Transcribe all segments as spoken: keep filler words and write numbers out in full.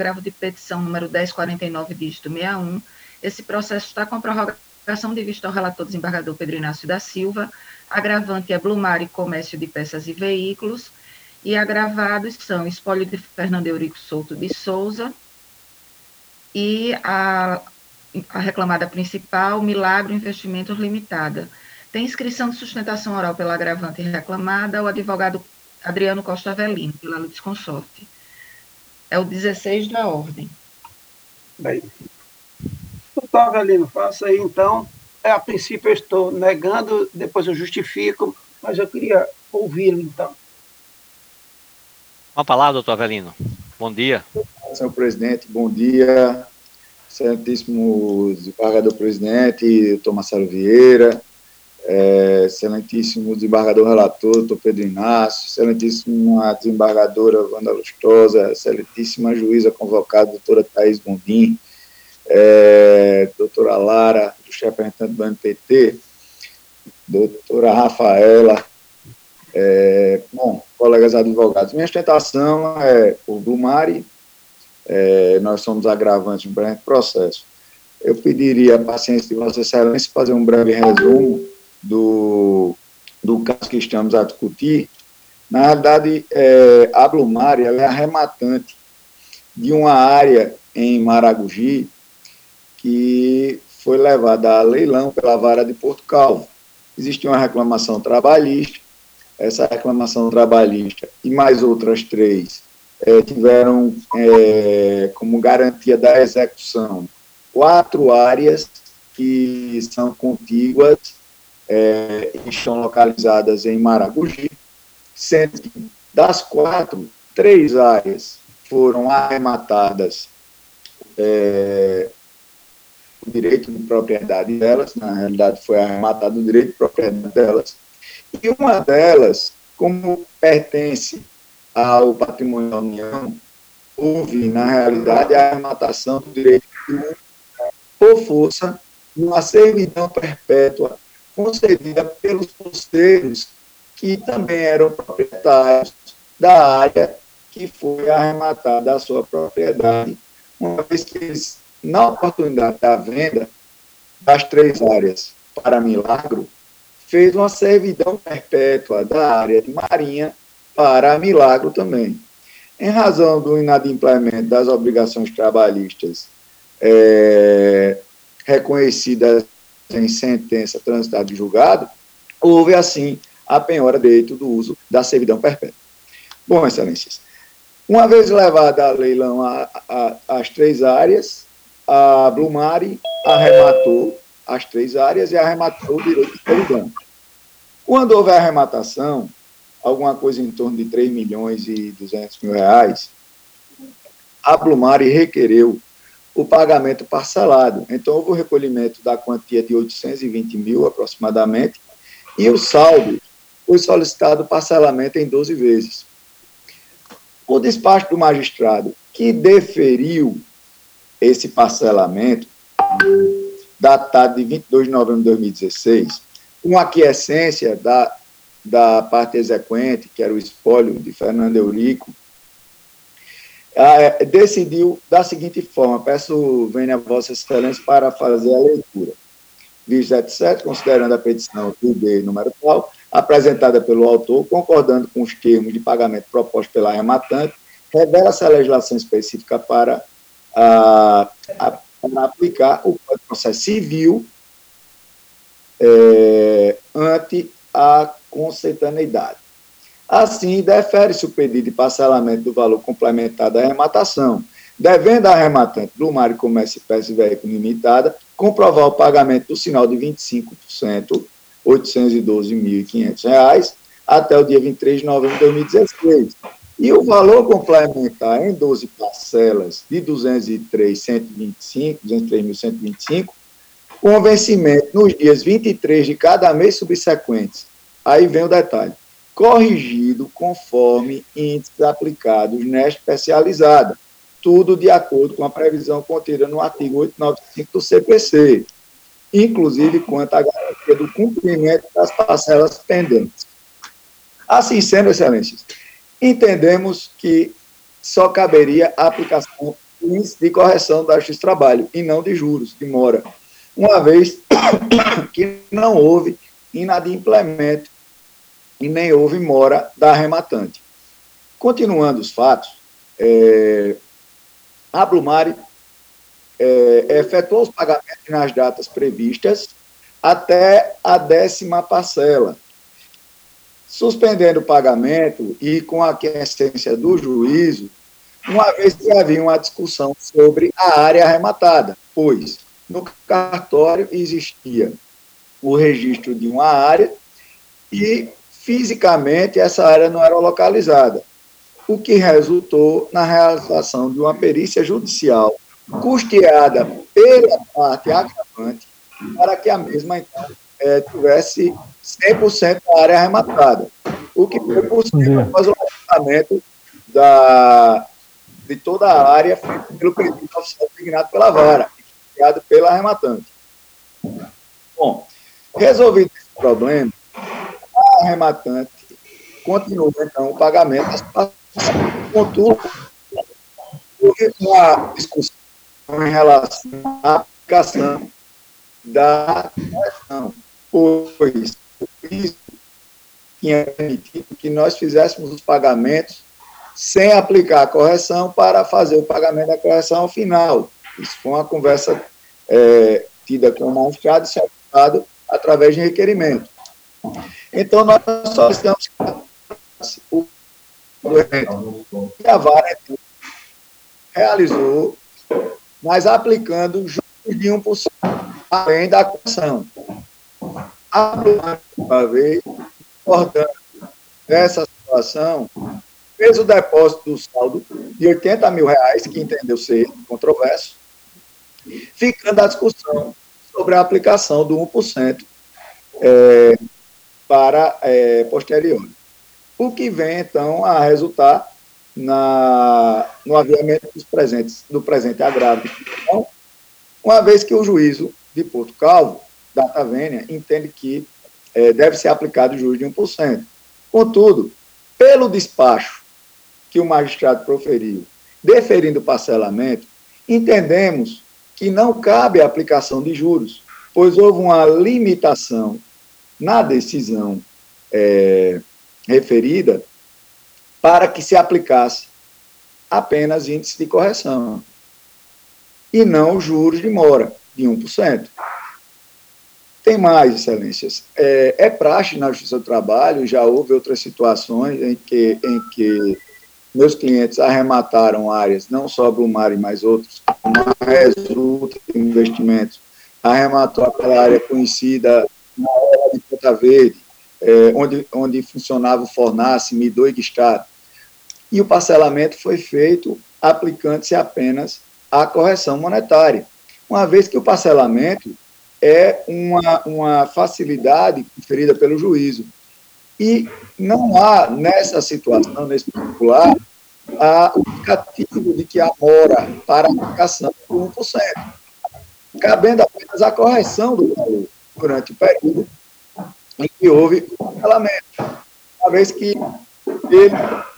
agravo de petição número dez quarenta e nove, dígito sessenta e um. Esse processo está com prorrogação de vista ao relator desembargador Pedro Inácio da Silva. Agravante é Blumari Comércio de Peças e Veículos. E agravados são espólio de Fernando Eurico Souto de Souza e a, a reclamada principal, Milagro Investimentos Limitada. Tem inscrição de sustentação oral pela agravante reclamada, o advogado Adriano Costa Avelino, pela litisconsorte. É o dezesseis da ordem. Bem, doutor Avelino, faça aí, então. É, a princípio eu estou negando, depois eu justifico, mas eu queria ouvi-lo, então. Uma palavra, doutor Avelino. Bom dia. Senhor presidente, bom dia. Excelentíssimo desembargador presidente, doutor Marcelo Vieira, é, excelentíssimo desembargador relator, doutor Pedro Inácio, excelentíssima desembargadora Wanda Lustosa, excelentíssima juíza convocada, doutora Thaís Gondim, é, doutora Lara, do chefe representante do M P T, doutora Rafaela, é, bom, colegas advogados. Minha sustentação é por Blumari, é, nós somos agravantes no breve processo. Eu pediria a paciência de Vossa Excelência fazer um breve resumo do, do caso que estamos a discutir. Na realidade, é, a Blumari ela é arrematante de uma área em Maragogi que foi levada a leilão pela vara de Porto Calvo. Existia uma reclamação trabalhista, essa reclamação trabalhista e mais outras três é, tiveram é, como garantia da execução quatro áreas que são contíguas é, e estão localizadas em Maragogi, sendo que das quatro, três áreas foram arrematadas é, o direito de propriedade delas, na realidade foi arrematado o direito de propriedade delas, e uma delas, como pertence ao patrimônio da União, houve, na realidade, a arrematação do direito de uso por força de uma servidão perpétua concedida pelos posteiros que também eram proprietários da área que foi arrematada a sua propriedade, uma vez que eles, na oportunidade da venda das três áreas para Milagro, fez uma servidão perpétua da área de Marinha para Milagro também. Em razão do inadimplemento das obrigações trabalhistas é, reconhecidas em sentença transitada de julgado, houve, assim, a penhora de direito do uso da servidão perpétua. Bom, excelências, uma vez levada a leilão a, a, as três áreas, a Blumari arrematou as três áreas e arrematou o direito de servidão. Quando houve a arrematação, alguma coisa em torno de três milhões e duzentos mil reais, a Blumari requereu o pagamento parcelado. Então, houve o recolhimento da quantia de oitocentos e vinte mil, aproximadamente, e o saldo foi solicitado parcelamento em doze vezes. O despacho do magistrado que deferiu esse parcelamento, datado de vinte e dois de novembro de dois mil e dezesseis, com aquiescência da, da parte exequente, que era o espólio de Fernando Eurico, é, decidiu da seguinte forma, peço venha a Vossa Excelência para fazer a leitura. Visto etcétera, considerando a petição I D número tal, apresentada pelo autor, concordando com os termos de pagamento propostos pela arrematante, revela-se a legislação específica para, a, a, para aplicar o Código de Processo Civil é, ante a consentaneidade. Assim, defere-se o pedido de parcelamento do valor complementar da arrematação, devendo a arrematante Blumari Comércio e Peças e Veículos Limitada comprovar o pagamento do sinal de vinte e cinco por cento, oitocentos e doze mil e quinhentos reais, até o dia vinte e três de novembro de dois mil e dezesseis. E o valor complementar em doze parcelas de duzentos e três mil cento e vinte e cinco, duzentos e três mil cento e vinte e cinco, com vencimento nos dias vinte e três de cada mês subsequentes. Aí vem o detalhe. Corrigido conforme índices aplicados nesta especializada, tudo de acordo com a previsão contida no artigo oitocentos e noventa e cinco do C P C, inclusive quanto à garantia do cumprimento das parcelas pendentes. Assim sendo, excelências, entendemos que só caberia a aplicação índice de correção da Justiça do Trabalho, e não de juros, de mora, uma vez que não houve inadimplemento e nem houve mora da arrematante. Continuando os fatos, é, a Blumari é, efetuou os pagamentos nas datas previstas até a décima parcela, suspendendo o pagamento e com a aquiescência do juízo, uma vez que havia uma discussão sobre a área arrematada, pois no cartório existia o registro de uma área e, fisicamente, essa área não era localizada, o que resultou na realização de uma perícia judicial custeada pela parte agravante para que a mesma, então, é, tivesse cem por cento da área arrematada, o que foi possível após o levantamento da, de toda a área feita pelo pedido oficial designado pela vara, criado pela arrematante. Bom, resolvido esse problema, a arrematante continuou, então, o pagamento das participações. Contudo, houve uma discussão em relação à aplicação da correção, pois isso tinha permitido que nós fizéssemos os pagamentos sem aplicar a correção para fazer o pagamento da correção ao final. Isso foi uma conversa é, tida com o magistrado e certificado através de requerimento. Então, nós solicitamos o que a vara realizou, mas aplicando juros de um por cento além da correção. A uma vez, importando essa situação, fez o depósito do saldo de oitenta mil reais, que entendeu ser controverso, ficando a discussão sobre a aplicação do um por cento é, para é, posterior. O que vem, então, a resultar na, no aviamento dos presentes, do presente agravo. Então, uma vez que o juízo de Porto Calvo, data vênia, entende que é, deve ser aplicado o juros de um por cento. Contudo, pelo despacho que o magistrado proferiu, deferindo o parcelamento, entendemos que não cabe a aplicação de juros, pois houve uma limitação na decisão é, referida para que se aplicasse apenas índice de correção e não juros de mora de um por cento. Tem mais, excelências. É, é praxe na Justiça do Trabalho, já houve outras situações em que, em que meus clientes arremataram áreas, não só a Blumari, mas outros, mas outros investimentos, arrematou aquela área conhecida na hora de Ponta Verde, é, onde, onde funcionava o Fornace, Midô e Guistado. E o parcelamento foi feito aplicando-se apenas a correção monetária, uma vez que o parcelamento é uma, uma facilidade conferida pelo juízo. E não há, nessa situação, nesse particular, a, o indicativo de que há mora para a aplicação do um por cento, cabendo apenas a correção do valor durante o período em que houve o parcelamento, uma vez que ele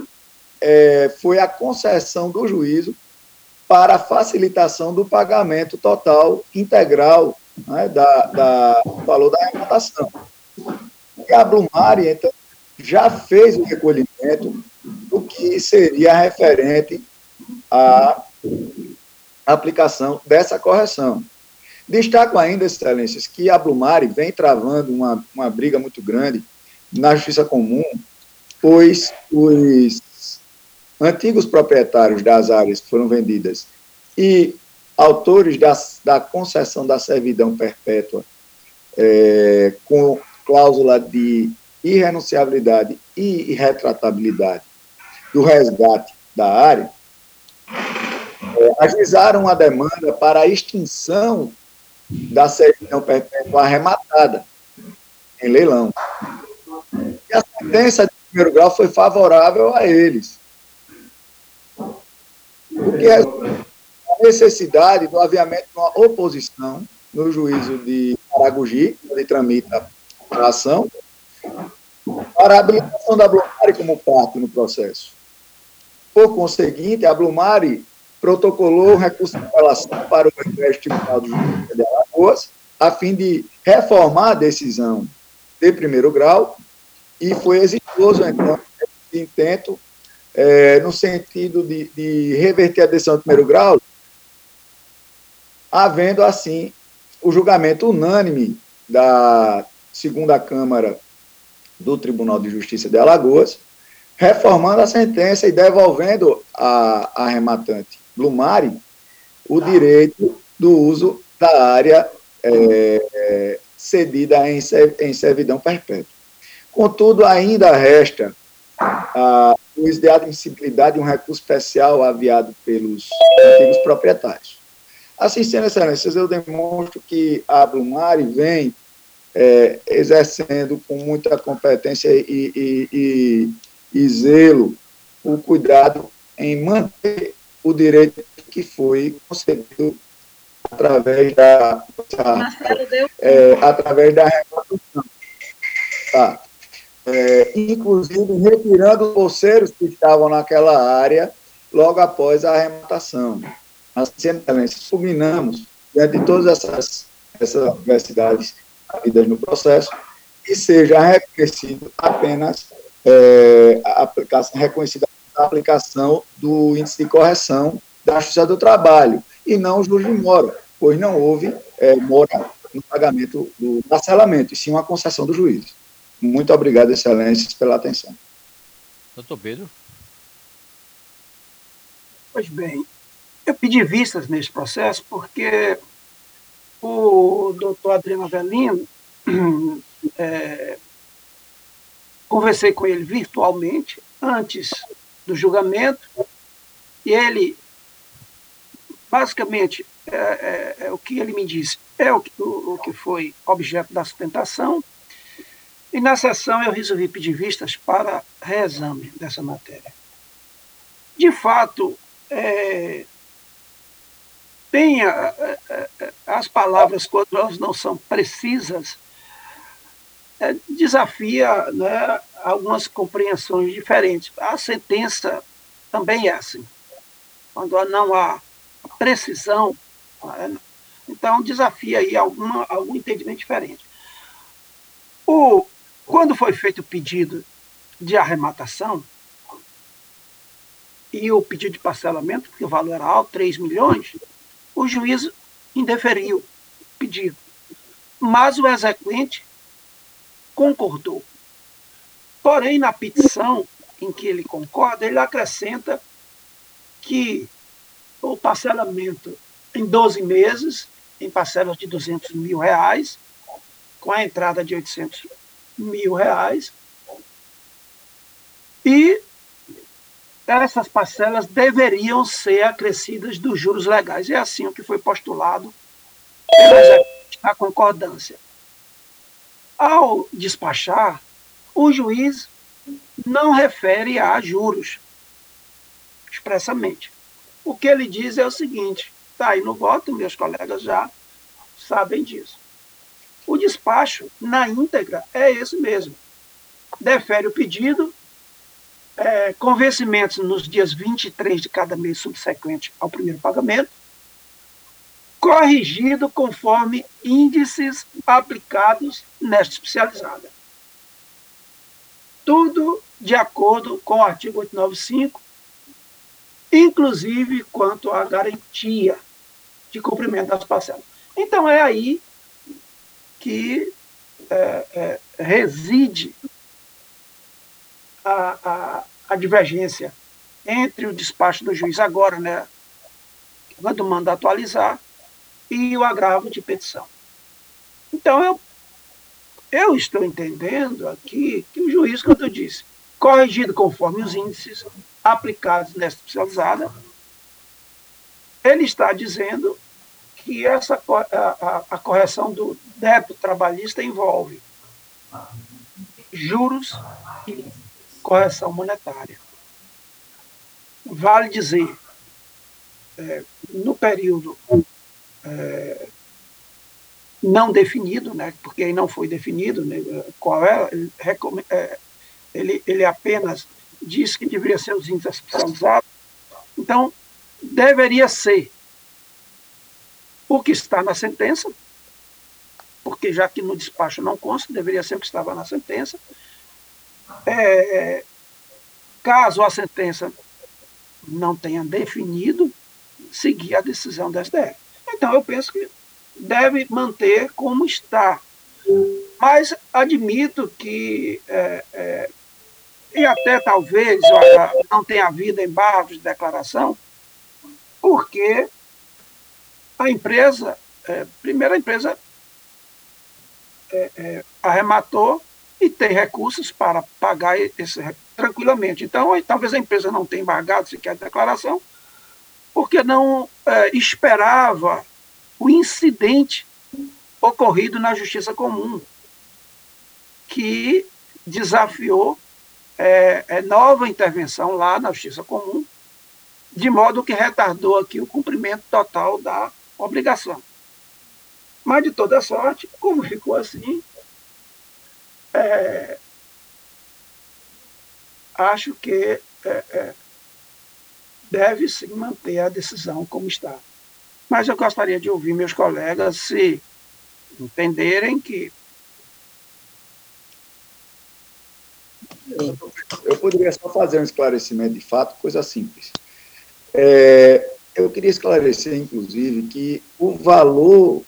é, foi a concessão do juízo para a facilitação do pagamento total integral, né, da, da, do valor da arrecadação. E a Blumari, então, já fez o recolhimento do que seria referente à aplicação dessa correção. Destaco ainda, excelências, que a Blumari vem travando uma, uma briga muito grande na Justiça Comum, pois os antigos proprietários das áreas que foram vendidas e autores da, da concessão da servidão perpétua é, com cláusula de irrenunciabilidade e irretratabilidade do resgate da área, é, ajuizaram a demanda para a extinção da servidão perpétua arrematada em leilão. E a sentença de primeiro grau foi favorável a eles, o que resultou na necessidade do aviamento de uma oposição no juízo de Maragogi, onde tramita a ação, para a habilitação da Blumari como parte no processo. Por conseguinte, a Blumari protocolou um recurso de apelação para o Tribunal de Justiça de Alagoas, a fim de reformar a decisão de primeiro grau, e foi exitoso, então, esse intento, é, no sentido de, de reverter a decisão de primeiro grau, havendo, assim, o julgamento unânime da segunda Câmara do Tribunal de Justiça de Alagoas, reformando a sentença e devolvendo à arrematante Blumari o direito do uso da área é, é, cedida em, em servidão perpétua. Contudo, ainda resta a juiz de admissibilidade de um recurso especial aviado pelos antigos proprietários. Assim sendo, excelências, eu demonstro que a Blumari vem é, exercendo com muita competência e, e, e, e zelo o cuidado em manter o direito que foi concedido através da, é, através da reconstrução. Tá. É, inclusive retirando os bolseiros que estavam naquela área logo após a arrematação. Assim, suminamos, diante de todas essas, essas adversidades havidas no processo, que seja reconhecido apenas é, a aplicação, reconhecida a aplicação do índice de correção da Justiça do Trabalho, e não o juros de mora, pois não houve é, mora no pagamento do parcelamento, e sim uma concessão do juiz. Muito obrigado, excelências, pela atenção. Doutor Pedro. Pois bem, eu pedi vistas nesse processo porque o doutor Adriano Avelino, é, conversei com ele virtualmente antes do julgamento, e ele, basicamente, é, é, é, o que ele me disse é o que, o, o que foi objeto da sustentação, e na sessão eu resolvi pedir vistas para reexame dessa matéria. De fato, é, tem a, a, as palavras, quando elas não são precisas, é, desafia, né, algumas compreensões diferentes. A sentença também é assim. Quando não há precisão, né, então desafia aí alguma, algum entendimento diferente. O, quando foi feito o pedido de arrematação e o pedido de parcelamento, porque o valor era alto, três milhões, o juiz indeferiu o pedido. Mas o exequente concordou. Porém, na petição em que ele concorda, ele acrescenta que o parcelamento em doze meses, em parcelas de duzentos mil reais, com a entrada de oitocentos mil reais, e essas parcelas deveriam ser acrescidas dos juros legais. É assim o que foi postulado na concordância. Ao despachar, o juiz não refere a juros expressamente. O que ele diz é o seguinte, está aí no voto, meus colegas já sabem disso. O despacho, na íntegra, é esse mesmo. Defere o pedido, é, com vencimentos nos dias vinte e três de cada mês subsequente ao primeiro pagamento, corrigido conforme índices aplicados nesta especializada. Tudo de acordo com o artigo oitocentos e noventa e cinco, inclusive quanto à garantia de cumprimento das parcelas. Então, é aí que é, é, reside a, a, a divergência entre o despacho do juiz agora, né, quando manda atualizar, e o agravo de petição. Então, eu, eu estou entendendo aqui que o juiz, quando eu disse, corrigido conforme os índices aplicados nesta especializada, ele está dizendo que essa, a, a, a correção do débito trabalhista envolve juros e correção monetária. Vale dizer, é, no período é, não definido, né, porque aí não foi definido, né, qual é, ele, é, ele, ele apenas disse que deveria ser os índices especializados. Então, deveria ser o que está na sentença, porque já que no despacho não consta, deveria ser o que estava na sentença. É, caso a sentença não tenha definido, seguir a decisão da S T F. Então, eu penso que deve manter como está. Mas admito que, é, é, e até talvez não tenha havido embargos de declaração, porque a empresa, é, primeiro a empresa é, é, arrematou e tem recursos para pagar esse tranquilamente. Então, talvez a empresa não tenha embargado sequer a declaração, porque não é, esperava o incidente ocorrido na Justiça Comum, que desafiou é, é, nova intervenção lá na Justiça Comum, de modo que retardou aqui o cumprimento total da obrigação. Mas, de toda sorte, como ficou assim, é, acho que é, é, deve sim manter a decisão como está. Mas eu gostaria de ouvir meus colegas se entenderem que... Eu poderia só fazer um esclarecimento de fato, coisa simples. É, eu queria esclarecer, inclusive, que o valor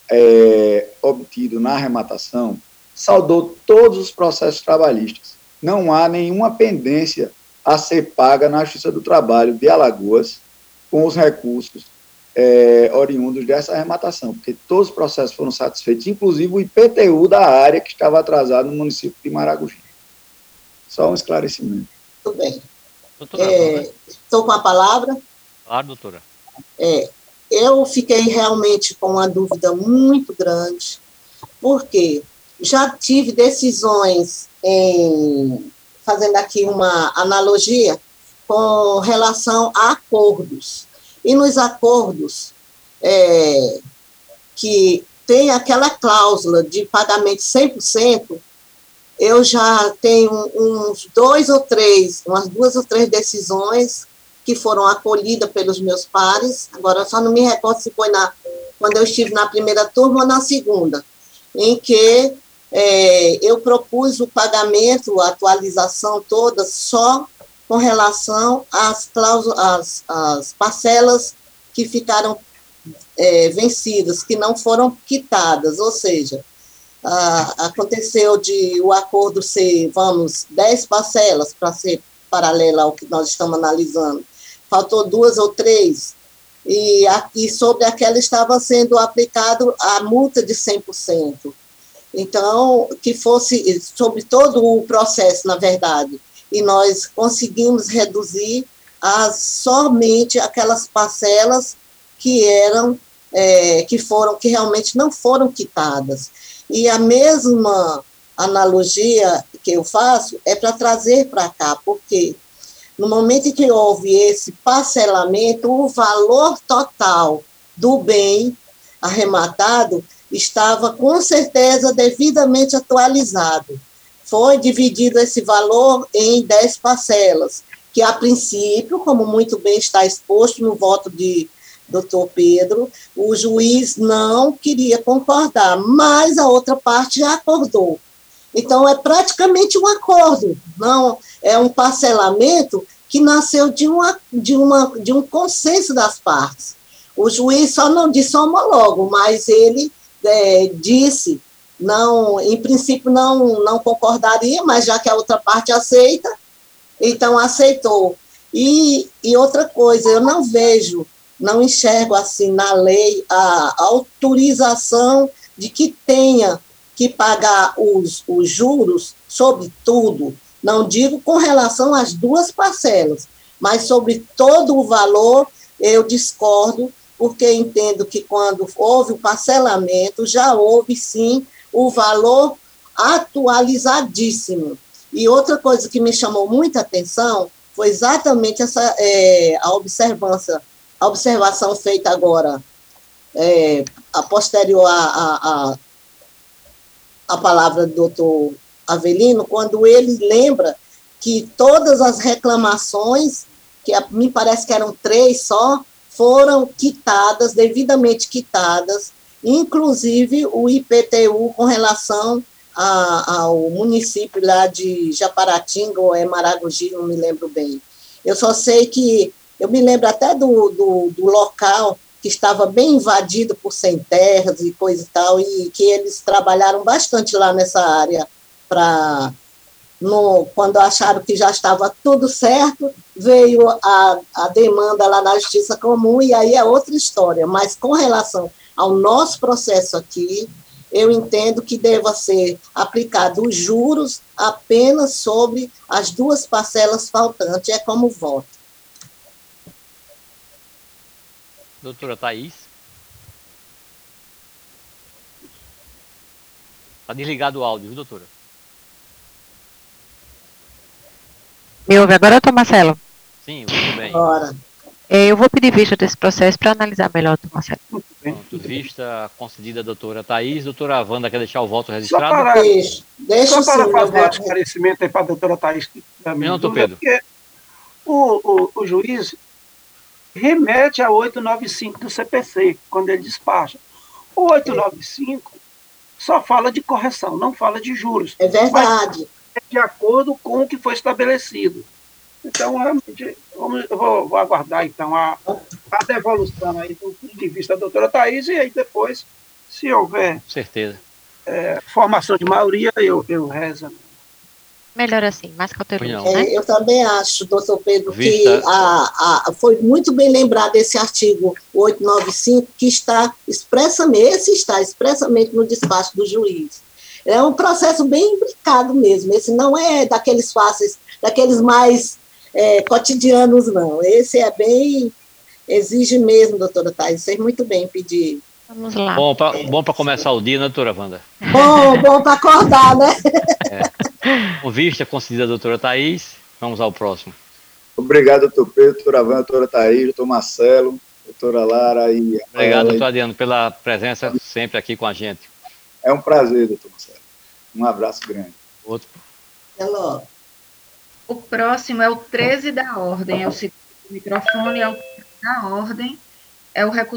é, obtido na arrematação saldou todos os processos trabalhistas. Não há nenhuma pendência a ser paga na Justiça do Trabalho de Alagoas com os recursos é, oriundos dessa arrematação, porque todos os processos foram satisfeitos, inclusive o I P T U da área que estava atrasado no município de Maragogi. Só um esclarecimento. Tudo bem. Doutora, é, estou com a palavra. Claro, doutora. É, eu fiquei realmente com uma dúvida muito grande, porque já tive decisões, em, fazendo aqui uma analogia, com relação a acordos. E nos acordos é, que tem aquela cláusula de pagamento cem por cento, eu já tenho uns dois ou três, umas duas ou três decisões que foram acolhidas pelos meus pares, agora eu só não me recordo se foi na, quando eu estive na primeira turma ou na segunda, em que é, eu propus o pagamento, a atualização toda, só com relação às, às, às parcelas que ficaram é, vencidas, que não foram quitadas, ou seja, ah, aconteceu de o acordo ser, vamos, dez parcelas para ser paralela ao que nós estamos analisando, faltou duas ou três, e, e sobre aquela estava sendo aplicado a multa de cem por cento. Então, que fosse sobre todo o processo, na verdade, e nós conseguimos reduzir as, somente aquelas parcelas que eram, é, que foram, que realmente não foram quitadas. E a mesma analogia que eu faço é para trazer para cá, porque no momento em que houve esse parcelamento, o valor total do bem arrematado estava, com certeza, devidamente atualizado. Foi dividido esse valor em dez parcelas, que, a princípio, como muito bem está exposto no voto de doutor Pedro, o juiz não queria concordar, mas a outra parte já acordou. Então, é praticamente um acordo, não é um parcelamento que nasceu de, uma, de, uma, de um consenso das partes. O juiz só não disse homólogo, mas ele é, disse, não, em princípio não, não concordaria, mas já que a outra parte aceita, então aceitou. E, e outra coisa, eu não vejo, não enxergo assim na lei a autorização de que tenha que pagar os, os juros sobre tudo, não digo com relação às duas parcelas, mas sobre todo o valor, eu discordo, porque entendo que quando houve o parcelamento, já houve, sim, o valor atualizadíssimo. E outra coisa que me chamou muita atenção foi exatamente essa, é, a observância, a observação feita agora, é, a posterior a, a, a a palavra do doutor Avelino, quando ele lembra que todas as reclamações, que me parece que eram três só, foram quitadas, devidamente quitadas, inclusive o I P T U com relação a, ao município lá de Japaratinga, ou é Maragogi, não me lembro bem. Eu só sei que, eu me lembro até do, do, do local que estava bem invadido por sem terras e coisa e tal, e que eles trabalharam bastante lá nessa área para... No, quando acharam que já estava tudo certo, veio a, a demanda lá na Justiça Comum, e aí é outra história. Mas com relação ao nosso processo aqui, eu entendo que deva ser aplicado os juros apenas sobre as duas parcelas faltantes, é como voto. Doutora Thaís. Está desligado o áudio, viu, doutora? Me ouve agora, doutor Marcelo? Sim, muito bem. Agora. Eu vou pedir vista desse processo para analisar melhor, doutor Marcelo. Pronto, vista concedida a doutora Thaís. Doutora Wanda quer deixar o voto Só registrado? para, Deixa, deixa só para sim, fazer meu um voto. esclarecimento aí para a doutora Thaís, que também Não, doutor dúvida, Pedro. porque o, o, o juiz remete a oitocentos e noventa e cinco do C P C, quando ele despacha. O oitocentos e noventa e cinco só fala de correção, não fala de juros. É verdade. Mas é de acordo com o que foi estabelecido. Então, realmente, vamos, eu vou, vou aguardar, então, a, a devolução aí do ponto de vista da doutora Thaís, e aí depois, se houver Com certeza. é, formação de maioria, eu, eu rezo. Melhor assim, mais cauteloso, Não. né? É, eu também acho, doutor Pedro, Vista- que a, a, foi muito bem lembrado esse artigo oitocentos e noventa e cinco, que está expressamente, esse está expressamente no despacho do juiz. É um processo bem implicado mesmo, esse não é daqueles fáceis, daqueles mais é, cotidianos, não. Esse é bem, exige mesmo, doutora Thaís, fez muito bem pedir. Vamos lá. Bom para bom para começar o dia, né, doutora Wanda? Bom, bom para acordar, né? Com vista concedida a doutora Thaís, vamos ao próximo. Obrigado, doutor Pedro, doutora Wanda, doutora Thaís, doutor Marcelo, doutora Lara e... Obrigado, e- doutor Adriano, pela presença sempre aqui com a gente. É um prazer, doutor Marcelo. Um abraço grande. Outro. Até logo. O próximo é o treze da ordem, é o segundo microfone, é o treze da ordem, é o recurso